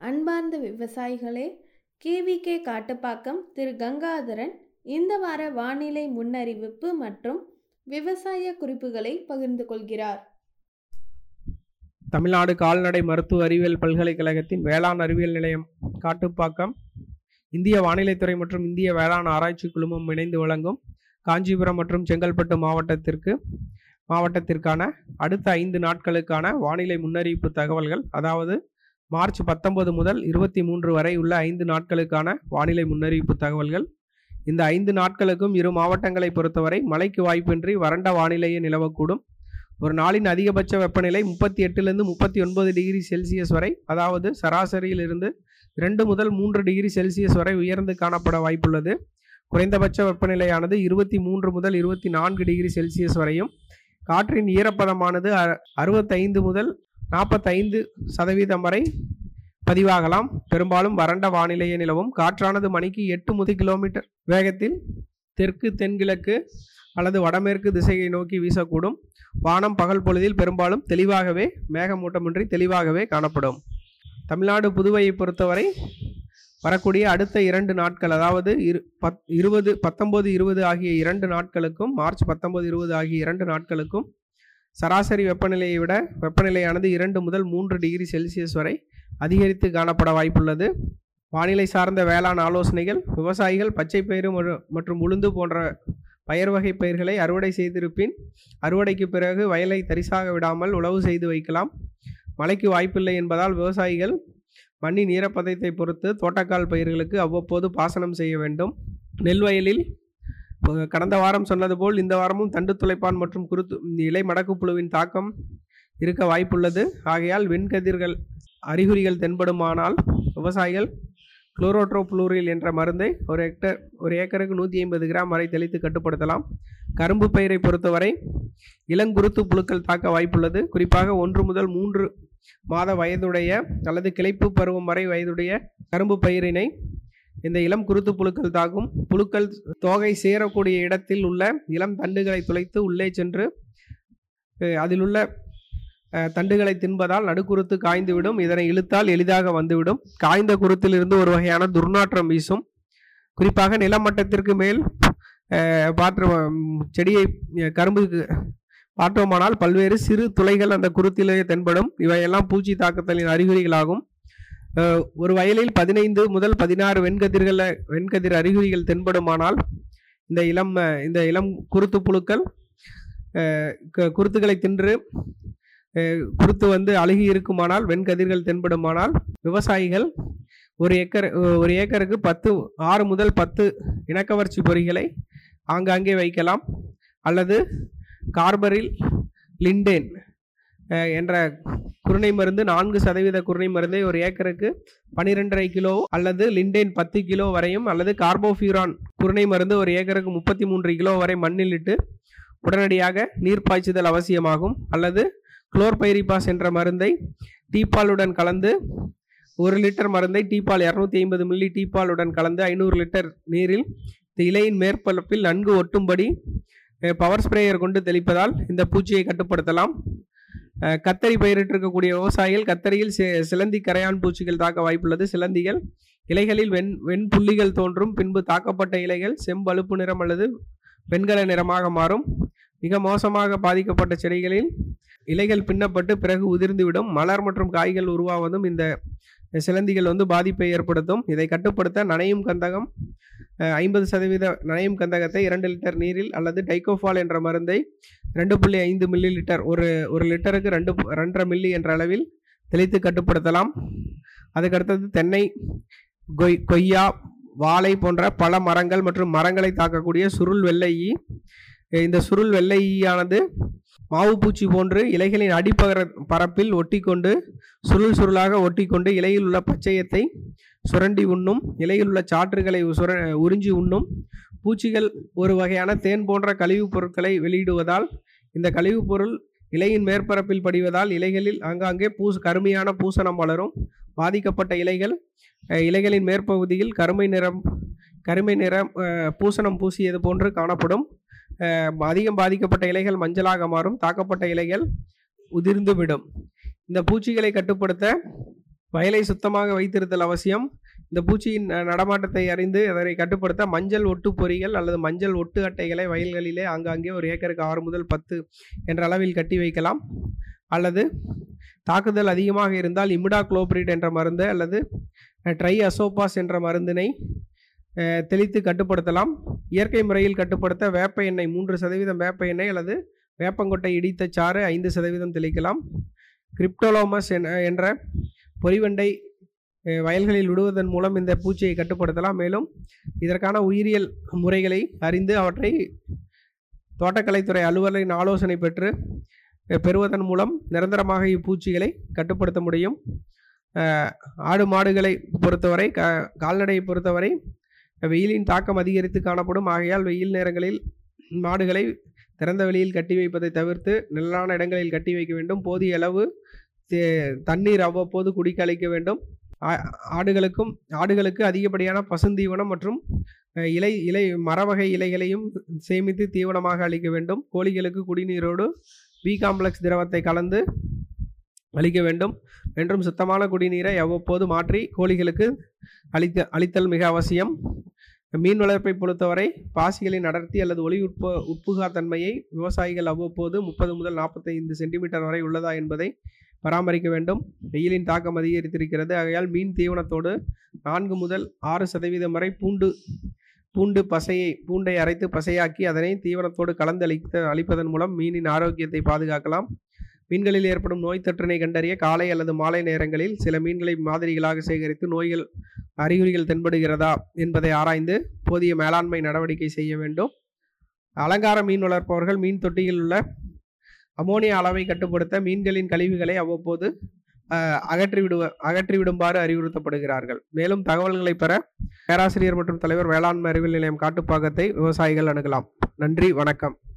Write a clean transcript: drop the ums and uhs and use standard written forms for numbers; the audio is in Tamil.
அன்பார்ந்த விவசாயிகளே, கேவிகே காட்டுப்பாக்கம் திரு கங்காதரன் இந்த வார வானிலை முன்னறிவிப்பு மற்றும் விவசாய குறிப்புகளை பகிர்ந்து கொள்கிறார். தமிழ்நாடு கால்நடை மருத்துவ அறிவியல் பல்கலைக்கழகத்தின் வேளாண் அறிவியல் நிலையம் காட்டுப்பாக்கம், இந்திய வானிலைத்துறை மற்றும் இந்திய வேளாண் ஆராய்ச்சி குழுமம் இணைந்து வழங்கும் காஞ்சிபுரம் மற்றும் செங்கல்பட்டு மாவட்டத்திற்கான அடுத்த 5 நாட்களுக்கான வானிலை முன்னறிவிப்பு தகவல்கள், அதாவது மார்ச் 19 முதல் 23 வரை உள்ள 5 நாட்களுக்கான வானிலை முன்னறிவிப்பு தகவல்கள். இந்த 5 நாட்களுக்கும் இரு மாவட்டங்களை பொறுத்தவரை மழைக்கு வாய்ப்பின்றி வறண்ட வானிலையே நிலவக்கூடும். ஒரு நாளின் அதிகபட்ச வெப்பநிலை 38லிருந்து 39 டிகிரி செல்சியஸ் வரை, அதாவது சராசரியிலிருந்து 2 முதல் 3 டிகிரி செல்சியஸ் வரை உயர்ந்து காணப்பட வாய்ப்புள்ளது. குறைந்தபட்ச வெப்பநிலையானது 23 முதல் 24 டிகிரி செல்சியஸ் வரையும், காற்றின் ஈரப்பதமானது 65 முதல் 45% வரை பதிவாகலாம். பெரும்பாலும் வறண்ட வானிலையே நிலவும். காற்றானது மணிக்கு 8 கிலோமீட்டர் வேகத்தில் தெற்கு தென்கிழக்கு அல்லது வடமேற்கு திசையை நோக்கி வீசக்கூடும். வானம் பகல் பொழுதில் பெரும்பாலும் தெளிவாகவே, மேகமூட்டமின்றி தெளிவாகவே காணப்படும். தமிழ்நாடு புதுவையை பொறுத்தவரை வரக்கூடிய அடுத்த 2 நாட்கள், அதாவது 19-20 ஆகிய 2 நாட்களுக்கும், மார்ச் 19-20 ஆகிய 2 நாட்களுக்கும் சராசரி வெப்பநிலையை விட வெப்பநிலையானது 2 முதல் 3 டிகிரி செல்சியஸ் வரை அதிகரித்து காணப்பட வாய்ப்புள்ளது. வானிலை சார்ந்த வேளாண் ஆலோசனைகள்: விவசாயிகள் பச்சைப்பயிறு மற்றும் உளுந்து போன்ற பயிர் வகை பயிர்களை அறுவடை செய்திருப்பின் அறுவடைக்கு பிறகு வயலை தரிசாக விடாமல் உழவு செய்து வைக்கலாம். மழைக்கு வாய்ப்பில்லை என்பதால் விவசாயிகள் மண்ணின் ஈரப்பதத்தை பொறுத்து தோட்டக்கால் பயிர்களுக்கு அவ்வப்போது பாசனம் செய்ய வேண்டும். நெல் வயலில் கடந்த வாரம் சொன்னது போல் இந்த வாரமும் தண்டு துளைப்பான் மற்றும் இலை மடக்கு புழுவின் தாக்கம் இருக்க வாய்ப்புள்ளது. ஆகையால் வெண்கதிர்கள் அறிகுறிகள் தென்படுமானால் விவசாயிகள் குளோரோட்ரோபுளூரில் என்ற மருந்தை ஒரு ஏக்கருக்கு 150 கிராம் வரை தெளித்து கட்டுப்படுத்தலாம். கரும்பு பயிரை பொறுத்தவரை இளங்குருத்து புழுக்கள் தாக்க வாய்ப்புள்ளது. குறிப்பாக 1 முதல் 3 மாத வயதுடைய அல்லது கிளைப்பு பருவம் வரை வயதுடைய கரும்பு பயிரினை இந்த இளம் குருத்து புழுக்கள் தாக்கும். புழுக்கள் தோகை சேரக்கூடிய இடத்தில் உள்ள இளம் தண்டுகளை துளைத்து உள்ளே சென்று அதில் உள்ள தண்டுகளை தின்பதால் நடுக்குருத்து காய்ந்துவிடும். இதனை இழுத்தால் எளிதாக வந்துவிடும். காய்ந்த குருத்திலிருந்து ஒரு வகையான துர்நாற்றம் வீசும். குறிப்பாக நிலமட்டத்திற்கு மேல் செடியை கரும்புக்கு பார்த்தோமானால் பல்வேறு சிறு துளைகள் அந்த குருத்திலேயே தென்படும். இவையெல்லாம் பூச்சி தாக்குதலின் அறிகுறிகளாகும். ஒரு வயலில் 15 முதல் 16 வெண்கதிர் அறிகுறிகள் தென்படுமானால் இந்த இளம் குருத்து புழுக்கள் குருத்துக்களை தின்று குருத்து அழுகி இருக்குமானால், வெண்கதிர்கள் தென்படுமானால் விவசாயிகள் ஒரு ஏக்கருக்கு 6 முதல் 10 இனக்கவர்ச்சி பொறிகளை ஆங்காங்கே வைக்கலாம். அல்லது கார்பரில் லிண்டேன் என்ற குருணை மருந்து 4% குருணை மருந்தை ஒரு ஏக்கருக்கு 12.5 கிலோ அல்லது லிண்டேன் 10 கிலோ வரையும், அல்லது கார்போஃபியூரான் குருணை மருந்து ஒரு ஏக்கருக்கு 33 கிலோ வரை மண்ணில் இட்டு உடனடியாக நீர் பாய்ச்சுதல் அவசியமாகும். அல்லது குளோர்பைரிபாஸ் என்ற மருந்தை டீப்பாலுடன் கலந்து 1 லிட்டர் மருந்தை டீப்பால் 250 மில்லி டீப்பாலுடன் கலந்து 500 லிட்டர் நீரில் இலையின் மேற்பரப்பில் நன்கு ஒட்டும்படி பவர் ஸ்ப்ரேயர் கொண்டு தெளிப்பதால் இந்த பூச்சியை கட்டுப்படுத்தலாம். கத்தரி பயிரிட்டிருக்கக்கூடிய விவசாயிகள் கத்தரியில் சிலந்தி கரையான் பூச்சிகள் தாக்க வாய்ப்புள்ளது. சிலந்திகள் இலைகளில் வெண்புள்ளிகள் தோன்றும். பின்பு தாக்கப்பட்ட இலைகள் செம்பழுப்பு நிறம் அல்லது வெண்கல நிறமாக மாறும். மிக மோசமாக பாதிக்கப்பட்ட செடிகளில் இலைகள் பின்னப்பட்டு பிறகு உதிர்ந்துவிடும். மலர் மற்றும் காய்கள் உருவாவதும் இந்த சிலந்திகள் பாதிப்பை ஏற்படுத்தும். இதை கட்டுப்படுத்த நனையும் கந்தகம் 50% நனையும் கந்தகத்தை 2 லிட்டர் நீரில் அல்லது டைகோஃபால் என்ற மருந்தை 2.5 மில்லி லிட்டர் ஒரு லிட்டருக்கு 2.5 மில்லி என்ற அளவில் தெளித்து கட்டுப்படுத்தலாம். அதுக்கடுத்தது தென்னை, கொய்யா, வாழை போன்ற பல மரங்கள் மற்றும் மரங்களை தாக்கக்கூடிய சுருள் வெள்ளை ஈ. இந்த சுருள் வெள்ளை ஈயானது மாவு பூச்சி போன்று இலைகளின் அடிப்பரப்பில் ஒட்டிக்கொண்டு சுருளாக ஒட்டிக்கொண்டு இலையில் உள்ள பச்சையத்தை சுரண்டி உண்ணும். இலையில் உள்ள சாற்றுகளை உறிஞ்சி உண்ணும். பூச்சிகள் ஒரு வகையான தேன் போன்ற கழிவுப் பொருட்களை வெளியிடுவதால் இந்த கழிவுப் பொருள் இலையின் மேற்பரப்பில் படிவதால் இலைகளில் ஆங்காங்கே கருமையான பூசணம் வளரும். பாதிக்கப்பட்ட இலைகளின் மேற்பகுதியில் கருமை நிறம் பூசணம் பூசியது போன்று காணப்படும். அதிகம் பாதிக்கப்பட்ட இலைகள் மஞ்சளாக மாறும். தாக்கப்பட்ட இலைகள் உதிர்ந்துவிடும். இந்த பூச்சிகளை கட்டுப்படுத்த வயலை சுத்தமாக வைத்திருத்தல் அவசியம். இந்த பூச்சியின் நடமாட்டத்தை அறிந்து அதனை கட்டுப்படுத்த மஞ்சள் ஒட்டு பொறிகள் அல்லது மஞ்சள் ஒட்டு அட்டைகளை வயல்களிலே ஆங்காங்கே ஒரு ஏக்கருக்கு 6 முதல் 10 என்ற அளவில் கட்டி வைக்கலாம். அல்லது தாக்குதல் அதிகமாக இருந்தால் இமிடாக்ளோபிரிட் என்ற மருந்து அல்லது ட்ரை அசோபாஸ் என்ற மருந்தினை தெளித்து கட்டுப்படுத்தலாம். இயற்கை முறையில் கட்டுப்படுத்த வேப்ப எண்ணெய் 3% வேப்ப எண்ணெய் அல்லது வேப்பங்கொட்டை இடித்த சாறு 5% தெளிக்கலாம். கிரிப்டோலோமஸ் என்ற பொறிவண்டை வயல்களில் விடுவதன் மூலம் இந்த பூச்சியை கட்டுப்படுத்தலாம். மேலும் இதற்கான உயிரியல் முறைகளை அறிந்து அவற்றை தோட்டக்கலைத்துறை அலுவலரின் ஆலோசனை பெறுவதன் மூலம் நிரந்தரமாக இப்பூச்சிகளை கட்டுப்படுத்த முடியும். ஆடு மாடுகளை பொறுத்தவரை கால்நடையை பொறுத்தவரை வெயிலின் தாக்கம் அதிகரித்து காணப்படும். ஆகையால் வெயில் நேரங்களில் மாடுகளை திறந்த வெளியில் கட்டி வைப்பதை தவிர்த்து நிழலான இடங்களில் கட்டி வைக்க வேண்டும். போதிய அளவு தண்ணீர் அவ்வப்போது குடிக்க அளிக்க வேண்டும். ஆடுகளுக்கு அதிகப்படியான பசுந்தீவனம் மற்றும் மரவகை இலைகளையும் சேமித்து தீவனமாக அளிக்க வேண்டும். கோழிகளுக்கு குடிநீரோடு பி காம்ப்ளெக்ஸ் திரவத்தை கலந்து அளிக்க வேண்டும். என்றும் சுத்தமான குடிநீரை அவ்வப்போது மாற்றி கோழிகளுக்கு அளித்தல் மிக அவசியம். மீன் வளர்ப்பை பொறுத்தவரை பாசிகளின் அடர்த்தி அல்லது ஒளி உட்புகா தன்மையை விவசாயிகள் அவ்வப்போது 30 முதல் 45 சென்டிமீட்டர் வரை உள்ளதா என்பதை பராமரிக்க வேண்டும். வெயிலின் தாக்கம் அதிகரித்திருக்கிறது. ஆகையால் மீன் தீவனத்தோடு 4 முதல் 6% வரை பூண்டை அரைத்து பசையாக்கி அதனை தீவனத்தோடு கலந்து அளிப்பதன் மூலம் மீனின் ஆரோக்கியத்தை பாதுகாக்கலாம். மீன்களில் ஏற்படும் நோய் தொற்றினை கண்டறிய காலை அல்லது மாலை நேரங்களில் சில மீன்களை மாதிரிகளாக சேகரித்து நோய்கள் அறிகுறிகள் தென்படுகிறதா என்பதை ஆராய்ந்து போதிய மேலாண்மை நடவடிக்கை செய்ய வேண்டும். அலங்கார மீன் வளர்ப்பவர்கள் மீன் தொட்டியில் உள்ள அமோனியா அளவை கட்டுப்படுத்த மீன்களின் கழிவுகளை அவ்வப்போது அகற்றிவிடுமாறு அறிவுறுத்தப்படுகிறார்கள். மேலும் தகவல்களை பெற பேராசிரியர் மற்றும் தலைவர் வேளாண்மை அறிவியல் நிலையம் காட்டுப்பாக்கத்தை விவசாயிகள் அணுகலாம். நன்றி, வணக்கம்.